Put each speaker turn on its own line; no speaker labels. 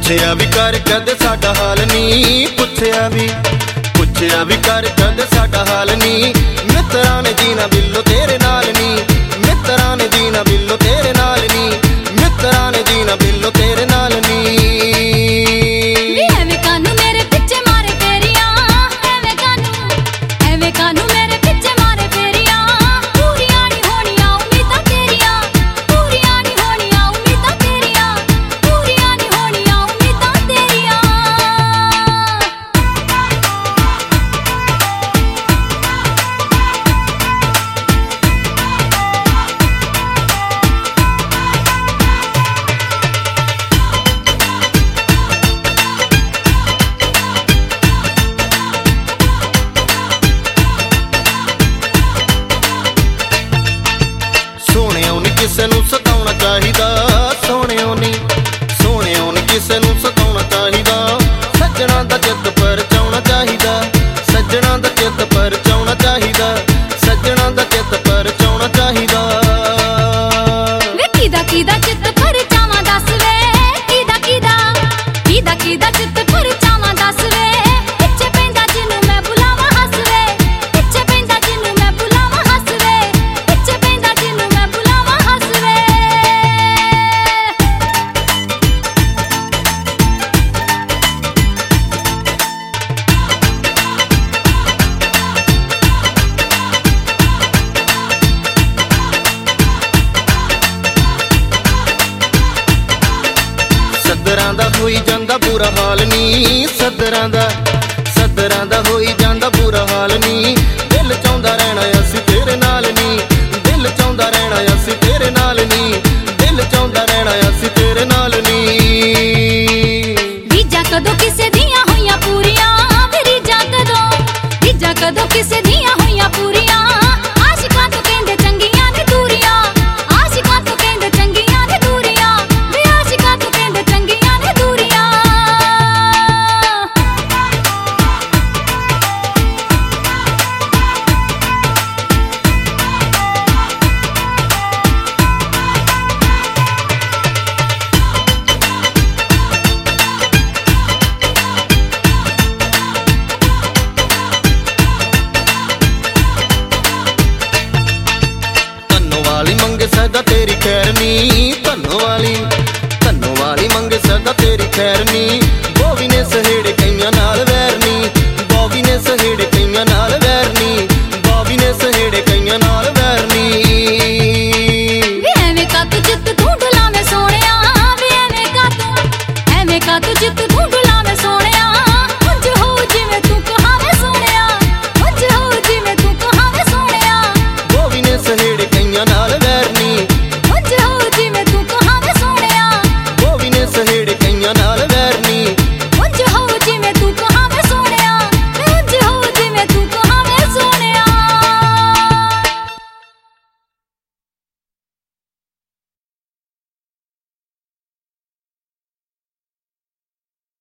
ਪੁੱਛਿਆ ਵੀ ਕਰ ਕਦੇ ਸਾਡਾ ਹਾਲ ਨੀ, ਪੁੱਛਿਆ ਵੀ ਕਰ ਕਦੇ ਸਾਡਾ ਹਾਲ ਨੀ। ਮਿੱਤਰਾਂ ਨੇ ਜੀਣਾ ਬਿੱਲੋ ਤੇਰੇ ਨਾਲ ਨੀ, ਮਿੱਤਰਾਂ ਨੇ ਜੀਣਾ ਬਿੱਲੋ ਤੇਰੇ ਨਾਲ ਨੀ, ਮਿੱਤਰਾਂ ਨੇ ਜੀਣਾ ਬਿੱਲੋ ਤੇਰੇ ਨਾਲ ਨੀ।
ਵੇ ਐਵੇਂ ਕਾਨੂੰ ਮੇਰੇ ਪਿੱਛੇ ਮਾਰੇ ਫੇਰੀਆਂ, ਐਵੇਂ ਕਾਨੂੰ ਮੇਰੇ ਪਿੱਛੇ ਮਾਰੇ ਫੇਰੀਆਂ। ਪੂਰੀਆਂ ਨਹੀਂ ਹੋਣੀਆਂ ਉਮੀਦਾਂ ਤੇਰੀਆਂ, ਪੂਰੀਆਂ ਨਹੀਂ ਹੋਣੀਆਂ ਉਮੀਦਾਂ ਤੇਰੀਆਂ, ਪੂਰੀਆਂ ਨਹੀਂ ਹੋਣੀਆਂ ਉਮੀਦਾਂ ਤੇਰੀਆਂ।
ਸੋਹਣਿਓ ਨੀ ਕਿਸੇ ਨੂੰ ਸਤਾਉਣਾ ਚਾਹੀਦਾ, ਸੋਹਣਿਓ ਨੀ ਕਿਸੇ ਨੂੰ ਸਤਾਉਣਾ ਚਾਹੀਦਾ। ਸੱਜਣਾ ਦਾ ਚਿੱਤ ਪਰਚਾਉਣਾ ਚਾਹੀਦਾ, ਸੱਜਣਾ ਦਾ ਚਿੱਤ ਪਰਚਾਉਣਾ ਚਾਹੀਦਾ, ਸੱਜਣਾ ਦਾ ਚਿੱਤ ਪਰਚਾਉਣਾ ਚਾਹੀਦਾ।
ਵੇ ਕਿਹਦਾ ਚਿੱਤ ਪਰਚਾਵਾਂ ਦੱਸ ਵੇ, ਕਿਹਦਾ ਚਿੱਤ ਪਰਚਾਵਾਂ ਦੱਸ ਵੇ। ਪਿੱਛੇ ਪੈਂਦਾ ਜਿਹਨੂੰ ਮੈਂ ਬੁਲਾਵਾਂ ਹੱਸ ਵੇ, ਪਿੱਛੇ ਪੈਂਦਾ ਜਿਹਨੂੰ ਮੈਂ ਬੁਲਾਵਾਂ ਹੱਸ ਵੇ, ਪਿੱਛੇ ਪੈਂਦਾ ਜਿਹਨੂੰ ਮੈਂ ਬੁਲਾਵਾਂ ਹੱਸ ਵੇ।
ਸੱਦਰਾਂ ਦਾ ਹੋਈ ਜਾਂਦਾ ਬੁਰਾ ਹਾਲ ਨੀ, ਸੱਦਰਾਂ ਦਾ ਹੋਈ ਜਾਂਦਾ ਬੁਰਾ ਹਾਲ ਨੀ। ਦਿਲ ਚਾਹੁੰਦਾ ਰਹਿਣਾ ਅਸੀਂ ਤੇਰੇ ਨਾਲ ਨੀ, ਦਿਲ ਚਾਹੁੰਦਾ ਰਹਿਣਾ ਅਸੀਂ ਤੇਰੇ ਨਾਲ ਨੀ, ਦਿਲ ਚਾਹੁੰਦਾ ਰਹਿਣਾ ਅਸੀਂ ਤੇਰੇ ਨਾਲ ਨੀ।
ਰੀਝਾਂ ਕਦੋਂ ਕਿਸੇ ਦੀਆਂ ਹੋਈਆਂ ਪੂਰੀਆਂ, ਵੇ ਰੀਝਾਂ ਕਦੋਂ ਕਿਸੇ ਦੀਆਂ ਹੋਈਆਂ ਪੂਰੀਆਂ। ਆਸ਼ਿਕਾਂ ਤੋਂ ਕਹਿੰਦੇ ਚੰਗੀਆਂ ਨੇ ਦੂਰੀਆਂ, ਆਸ਼ਿਕਾਂ ਤੋਂ ਕਹਿੰਦੇ ਚੰਗੀਆਂ ਨੇ ਦੂਰੀਆਂ, ਵੇ ਆਸ਼ਿਕਾਂ ਤੋਂ ਕਹਿੰਦੇ ਚੰਗੀਆਂ ਨੇ ਦੂਰੀਆਂ।
ਧੰਨੋਵਾਲੀ ਮੰਗੇ ਸਦਾ ਤੇਰੀ ਖੈਰ ਨੀ, ਧੰਨੋਵਾਲੀ ਮੰਗੇ ਸਦਾ ਤੇਰੀ ਖੈਰ ਨੀ।